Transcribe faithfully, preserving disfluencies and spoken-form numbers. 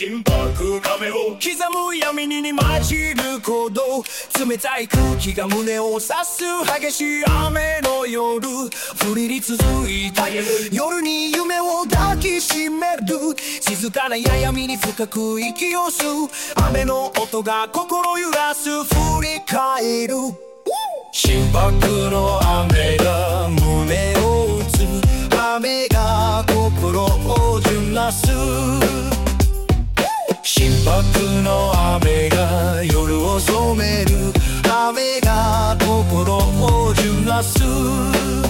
心拍雨を刻む闇に混じる鼓動、冷たい空気が胸を刺す激しい雨の夜、降り続いた夜に夢を抱きしめる、静かなや闇に深く息を吸う、雨の音が心揺らす、振り返る心拍の雨が胸を打つ、雨が心を揺らす、心拍の雨が夜を染める、雨が心を揺らす。